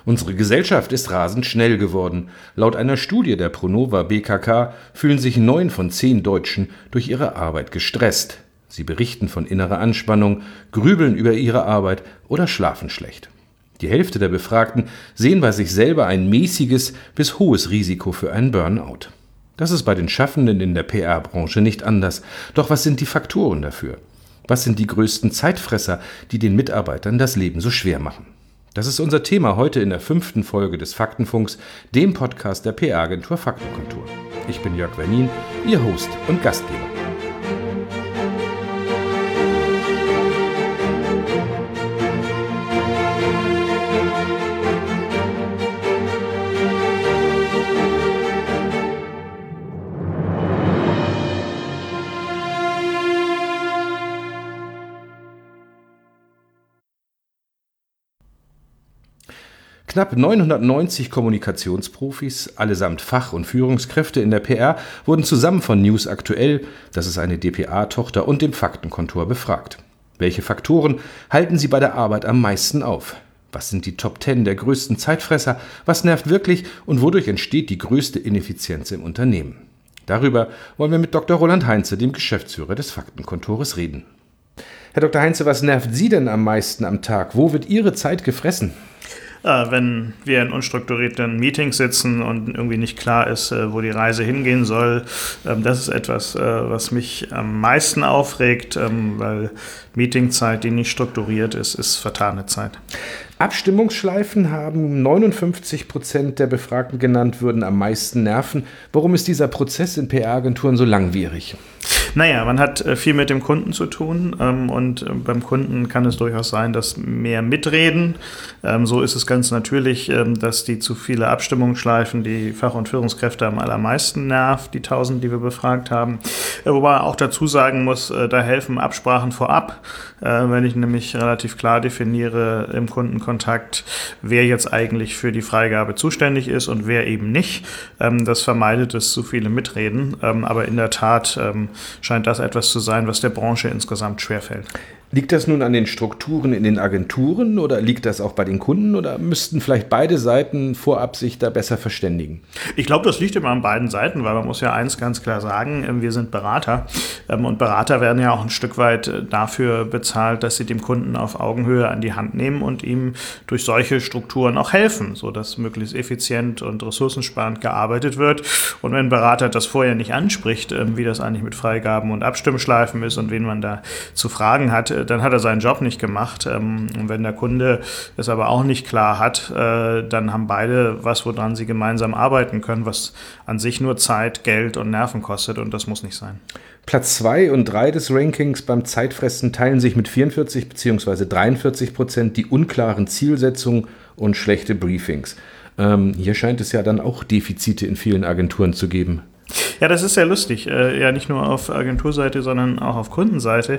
Unsere Gesellschaft ist rasend schnell geworden. Laut einer Studie der Pronova BKK fühlen sich 9 von 10 Deutschen durch ihre Arbeit gestresst. Sie berichten von innerer Anspannung, grübeln über ihre Arbeit oder schlafen schlecht. Die Hälfte der Befragten sehen bei sich selber ein mäßiges bis hohes Risiko für einen Burnout. Das ist bei den Schaffenden in der PR-Branche nicht anders. Doch was sind die Faktoren dafür? Was sind die größten Zeitfresser, die den Mitarbeitern das Leben so schwer machen? Das ist unser Thema heute in der 5. Folge des Faktenfunks, dem Podcast der PR-Agentur Faktenkontur. Ich bin Jörg Wernin, Ihr Host und Gastgeber. Knapp 990 Kommunikationsprofis, allesamt Fach- und Führungskräfte in der PR, wurden zusammen von News Aktuell, das ist eine dpa-Tochter, und dem Faktenkontor befragt. Welche Faktoren halten Sie bei der Arbeit am meisten auf? Was sind die Top 10 der größten Zeitfresser? Was nervt wirklich und wodurch entsteht die größte Ineffizienz im Unternehmen? Darüber wollen wir mit Dr. Roland Heinze, dem Geschäftsführer des Faktenkontores, reden. Herr Dr. Heinze, was nervt Sie denn am meisten am Tag? Wo wird Ihre Zeit gefressen? Wenn wir in unstrukturierten Meetings sitzen und irgendwie nicht klar ist, wo die Reise hingehen soll, das ist etwas, was mich am meisten aufregt, weil Meetingzeit, die nicht strukturiert ist vertane Zeit. Abstimmungsschleifen haben 59% der Befragten genannt, würden am meisten nerven. Warum ist dieser Prozess in PR-Agenturen so langwierig? Naja, man hat viel mit dem Kunden zu tun und beim Kunden kann es durchaus sein, dass mehr mitreden. So ist es ganz natürlich, dass die zu viele Abstimmungsschleifen die Fach- und Führungskräfte am allermeisten nervt, die 1000, die wir befragt haben. Wobei man auch dazu sagen muss, da helfen Absprachen vorab. Wenn ich nämlich relativ klar definiere im Kundenkontakt, wer jetzt eigentlich für die Freigabe zuständig ist und wer eben nicht. Das vermeidet es, zu viele mitreden. Aber in der Tat scheint das etwas zu sein, was der Branche insgesamt schwerfällt. Liegt das nun an den Strukturen in den Agenturen oder liegt das auch bei den Kunden oder müssten vielleicht beide Seiten vorab sich da besser verständigen? Ich glaube, das liegt immer an beiden Seiten, weil man muss ja eins ganz klar sagen, wir sind Berater und Berater werden ja auch ein Stück weit dafür bezahlt, dass sie dem Kunden auf Augenhöhe an die Hand nehmen und ihm durch solche Strukturen auch helfen, sodass möglichst effizient und ressourcensparend gearbeitet wird. Und wenn ein Berater das vorher nicht anspricht, wie das eigentlich mit Freigaben und Abstimmschleifen ist und wen man da zu fragen hat, dann hat er seinen Job nicht gemacht. Und wenn der Kunde es aber auch nicht klar hat, dann haben beide was, woran sie gemeinsam arbeiten können, was an sich nur Zeit, Geld und Nerven kostet und das muss nicht sein. Platz 2 und 3 des Rankings beim Zeitfressen teilen sich mit 44 bzw. 43% die unklaren Zielsetzungen und schlechte Briefings. Hier scheint es ja dann auch Defizite in vielen Agenturen zu geben. Ja, das ist sehr lustig. Ja, nicht nur auf Agenturseite, sondern auch auf Kundenseite.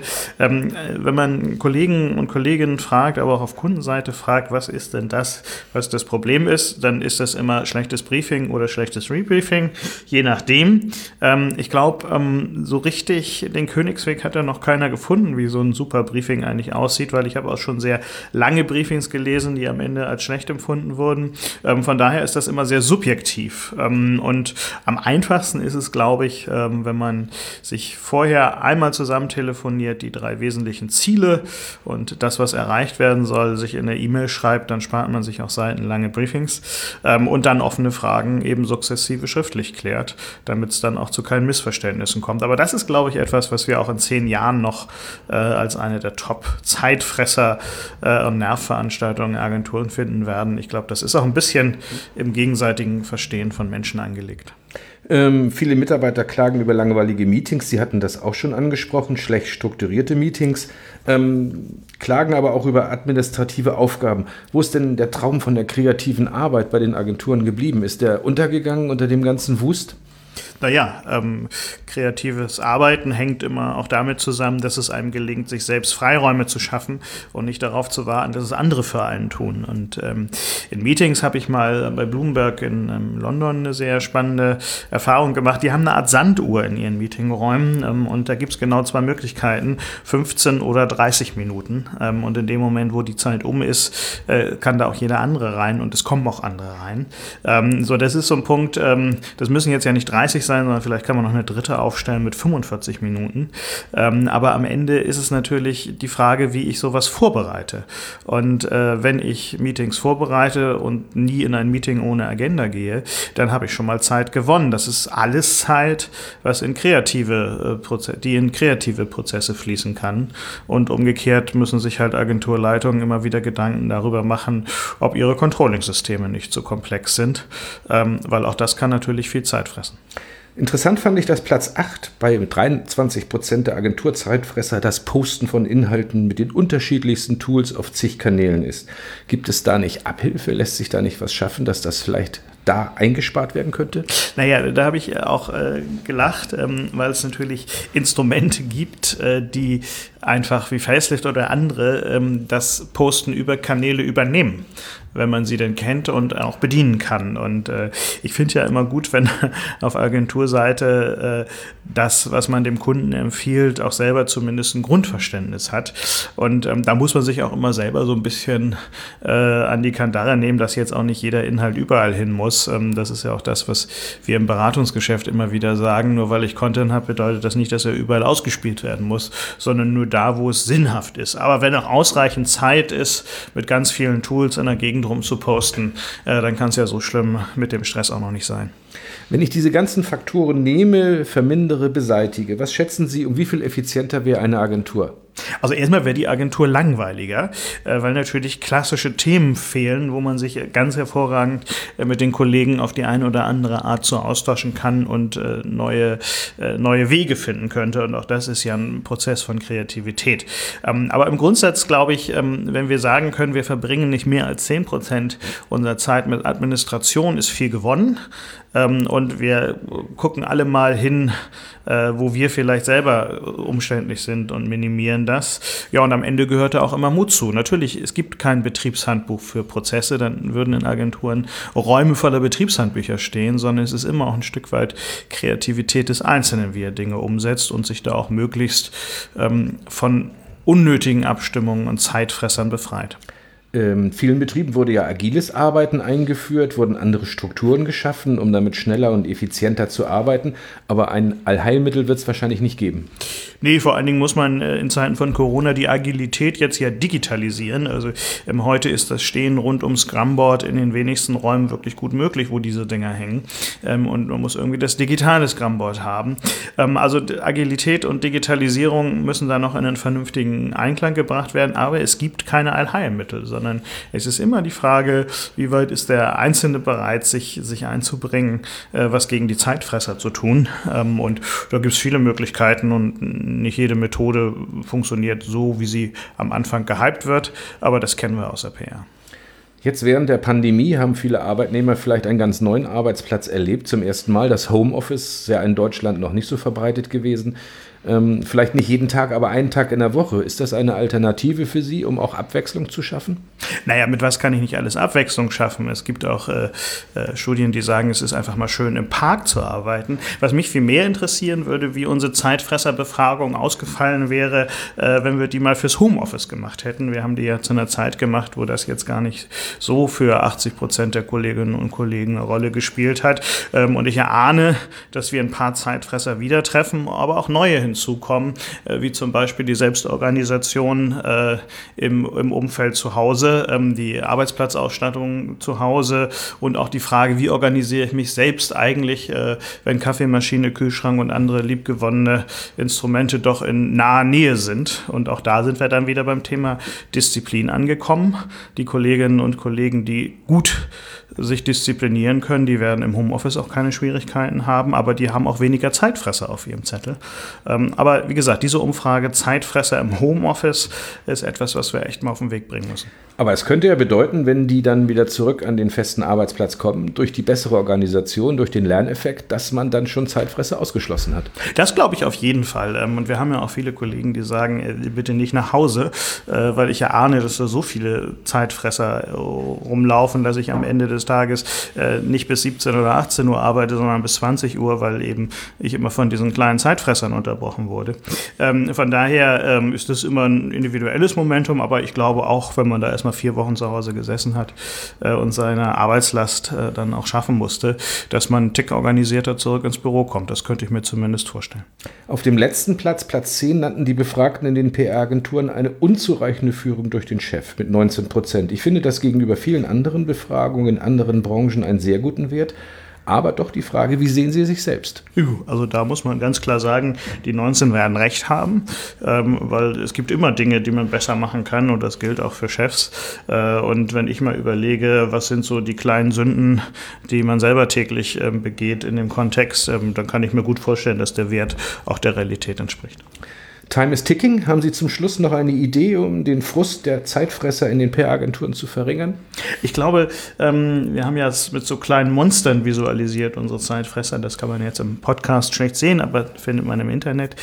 Wenn man Kollegen und Kolleginnen fragt, aber auch auf Kundenseite fragt, was ist denn das, was das Problem ist, dann ist das immer schlechtes Briefing oder schlechtes Rebriefing, je nachdem. Ich glaube, so richtig den Königsweg hat ja noch keiner gefunden, wie so ein super Briefing eigentlich aussieht, weil ich habe auch schon sehr lange Briefings gelesen, die am Ende als schlecht empfunden wurden. Von daher ist das immer sehr subjektiv. Und am einfachsten ist es, glaube ich, wenn man sich vorher einmal zusammen telefoniert, die 3 wesentlichen Ziele und das, was erreicht werden soll, sich in der E-Mail schreibt, dann spart man sich auch seitenlange Briefings und dann offene Fragen eben sukzessive schriftlich klärt, damit es dann auch zu keinen Missverständnissen kommt. Aber das ist, glaube ich, etwas, was wir auch in 10 Jahren noch als eine der Top-Zeitfresser und Nervveranstaltungen in Agenturen finden werden. Ich glaube, das ist auch ein bisschen im gegenseitigen Verstehen von Menschen angelegt. Viele Mitarbeiter klagen über langweilige Meetings, Sie hatten das auch schon angesprochen, schlecht strukturierte Meetings, klagen aber auch über administrative Aufgaben. Wo ist denn der Traum von der kreativen Arbeit bei den Agenturen geblieben? Ist der untergegangen unter dem ganzen Wust? Kreatives Arbeiten hängt immer auch damit zusammen, dass es einem gelingt, sich selbst Freiräume zu schaffen und nicht darauf zu warten, dass es andere für einen tun. Und in Meetings habe ich mal bei Bloomberg in London eine sehr spannende Erfahrung gemacht. Die haben eine Art Sanduhr in ihren Meetingräumen und da gibt es genau 2 Möglichkeiten, 15 oder 30 Minuten. Und in dem Moment, wo die Zeit um ist, kann da auch jeder andere rein und es kommen auch andere rein. Das ist so ein Punkt, das müssen jetzt ja nicht 30 sein, sondern vielleicht kann man noch eine dritte aufstellen mit 45 Minuten. Aber am Ende ist es natürlich die Frage, wie ich sowas vorbereite. Und wenn ich Meetings vorbereite und nie in ein Meeting ohne Agenda gehe, dann habe ich schon mal Zeit gewonnen. Das ist alles Zeit, was in kreative Prozesse fließen kann. Und umgekehrt müssen sich halt Agenturleitungen immer wieder Gedanken darüber machen, ob ihre Controlling-Systeme nicht so komplex sind, weil auch das kann natürlich viel Zeit fressen. Interessant fand ich, dass Platz 8 bei 23% der Agenturzeitfresser das Posten von Inhalten mit den unterschiedlichsten Tools auf zig Kanälen ist. Gibt es da nicht Abhilfe? Lässt sich da nicht was schaffen, dass das vielleicht da eingespart werden könnte? Naja, da habe ich auch gelacht, weil es natürlich Instrumente gibt, die einfach wie Facelift oder andere das Posten über Kanäle übernehmen, wenn man sie denn kennt und auch bedienen kann. Und ich finde ja immer gut, wenn auf Agenturseite das, was man dem Kunden empfiehlt, auch selber zumindest ein Grundverständnis hat. Und da muss man sich auch immer selber so ein bisschen an die Kandare nehmen, dass jetzt auch nicht jeder Inhalt überall hin muss. Das ist ja auch das, was wir im Beratungsgeschäft immer wieder sagen. Nur weil ich Content habe, bedeutet das nicht, dass er überall ausgespielt werden muss, sondern nur da, wo es sinnhaft ist. Aber wenn auch ausreichend Zeit ist, mit ganz vielen Tools in der Gegend rum zu posten, dann kann es ja so schlimm mit dem Stress auch noch nicht sein. Wenn ich diese ganzen Faktoren nehme, vermindere, beseitige, was schätzen Sie, um wie viel effizienter wäre eine Agentur? Also erstmal wäre die Agentur langweiliger, weil natürlich klassische Themen fehlen, wo man sich ganz hervorragend mit den Kollegen auf die eine oder andere Art so austauschen kann und neue Wege finden könnte. Und auch das ist ja ein Prozess von Kreativität. Aber im Grundsatz glaube ich, wenn wir sagen können, wir verbringen nicht mehr als 10% unserer Zeit mit Administration, ist viel gewonnen. Und wir gucken alle mal hin, wo wir vielleicht selber umständlich sind und minimieren das. Ja, und am Ende gehört da auch immer Mut zu. Natürlich, es gibt kein Betriebshandbuch für Prozesse, dann würden in Agenturen Räume voller Betriebshandbücher stehen, sondern es ist immer auch ein Stück weit Kreativität des Einzelnen, wie er Dinge umsetzt und sich da auch möglichst von unnötigen Abstimmungen und Zeitfressern befreit. In vielen Betrieben wurde ja agiles Arbeiten eingeführt, wurden andere Strukturen geschaffen, um damit schneller und effizienter zu arbeiten. Aber ein Allheilmittel wird es wahrscheinlich nicht geben. Nee, vor allen Dingen muss man in Zeiten von Corona die Agilität jetzt ja digitalisieren. Also heute ist das Stehen rund ums Scrumboard in den wenigsten Räumen wirklich gut möglich, wo diese Dinger hängen. Und man muss irgendwie das digitale Scrumboard haben. Also Agilität und Digitalisierung müssen da noch in einen vernünftigen Einklang gebracht werden. Aber es gibt keine Allheilmittel, sondern es ist immer die Frage, wie weit ist der Einzelne bereit, sich einzubringen, was gegen die Zeitfresser zu tun. Und da gibt es viele Möglichkeiten und nicht jede Methode funktioniert so, wie sie am Anfang gehypt wird, aber das kennen wir aus der PR. Jetzt während der Pandemie haben viele Arbeitnehmer vielleicht einen ganz neuen Arbeitsplatz erlebt. Zum ersten Mal. Das Homeoffice ist ja in Deutschland noch nicht so verbreitet gewesen. Vielleicht nicht jeden Tag, aber einen Tag in der Woche. Ist das eine Alternative für Sie, um auch Abwechslung zu schaffen? Naja, mit was kann ich nicht alles Abwechslung schaffen? Es gibt auch Studien, die sagen, es ist einfach mal schön, im Park zu arbeiten. Was mich viel mehr interessieren würde, wie unsere Zeitfresserbefragung ausgefallen wäre, wenn wir die mal fürs Homeoffice gemacht hätten. Wir haben die ja zu einer Zeit gemacht, wo das jetzt gar nicht so für 80% der Kolleginnen und Kollegen eine Rolle gespielt hat. Und ich erahne, dass wir ein paar Zeitfresser wieder treffen, aber auch neue hinzukommen, wie zum Beispiel die Selbstorganisation im Umfeld zu Hause, die Arbeitsplatzausstattung zu Hause und auch die Frage, wie organisiere ich mich selbst eigentlich, wenn Kaffeemaschine, Kühlschrank und andere liebgewonnene Instrumente doch in naher Nähe sind. Und auch da sind wir dann wieder beim Thema Disziplin angekommen. Die Kolleginnen und Kollegen, die gut sich disziplinieren können, die werden im Homeoffice auch keine Schwierigkeiten haben, aber die haben auch weniger Zeitfresser auf ihrem Zettel. Aber wie gesagt, diese Umfrage Zeitfresser im Homeoffice ist etwas, was wir echt mal auf den Weg bringen müssen. Aber es könnte ja bedeuten, wenn die dann wieder zurück an den festen Arbeitsplatz kommen, durch die bessere Organisation, durch den Lerneffekt, dass man dann schon Zeitfresser ausgeschlossen hat. Das glaube ich auf jeden Fall. Und wir haben ja auch viele Kollegen, die sagen, bitte nicht nach Hause, weil ich ja ahne, dass da so viele Zeitfresser rumlaufen, dass ich am Ende des Tages nicht bis 17 oder 18 Uhr arbeite, sondern bis 20 Uhr, weil eben ich immer von diesen kleinen Zeitfressern unterbrochen wurde. Von daher ist das immer ein individuelles Momentum, aber ich glaube auch, wenn man da erstmal 4 Wochen zu Hause gesessen hat und seine Arbeitslast dann auch schaffen musste, dass man einen Tick organisierter zurück ins Büro kommt. Das könnte ich mir zumindest vorstellen. Auf dem letzten Platz 10, nannten die Befragten in den PR-Agenturen eine unzureichende Führung durch den Chef mit 19%. Ich finde das gegenüber vielen anderen Befragungen in anderen Branchen einen sehr guten Wert. Aber doch die Frage, wie sehen Sie sich selbst? Also da muss man ganz klar sagen, die 19 werden recht haben, weil es gibt immer Dinge, die man besser machen kann und das gilt auch für Chefs. Und wenn ich mal überlege, was sind so die kleinen Sünden, die man selber täglich begeht in dem Kontext, dann kann ich mir gut vorstellen, dass der Wert auch der Realität entspricht. Time is ticking. Haben Sie zum Schluss noch eine Idee, um den Frust der Zeitfresser in den PR-Agenturen zu verringern? Ich glaube, wir haben ja mit so kleinen Monstern visualisiert, unsere Zeitfresser. Das kann man jetzt im Podcast schlecht sehen, aber findet man im Internet.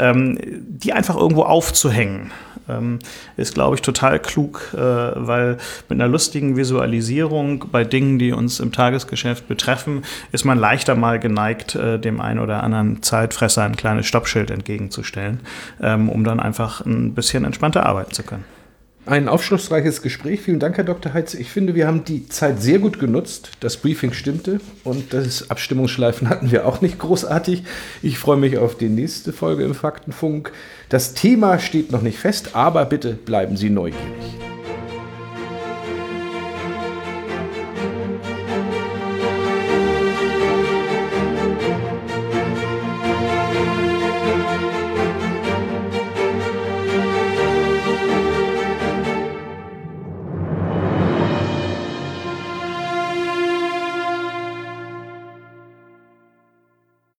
Die einfach irgendwo aufzuhängen, ist, glaube ich, total klug, weil mit einer lustigen Visualisierung bei Dingen, die uns im Tagesgeschäft betreffen, ist man leichter mal geneigt, dem einen oder anderen Zeitfresser ein kleines Stoppschild entgegenzustellen, um dann einfach ein bisschen entspannter arbeiten zu können. Ein aufschlussreiches Gespräch. Vielen Dank, Herr Dr. Heitz. Ich finde, wir haben die Zeit sehr gut genutzt. Das Briefing stimmte und das Abstimmungsschleifen hatten wir auch nicht großartig. Ich freue mich auf die nächste Folge im Faktenfunk. Das Thema steht noch nicht fest, aber bitte bleiben Sie neugierig.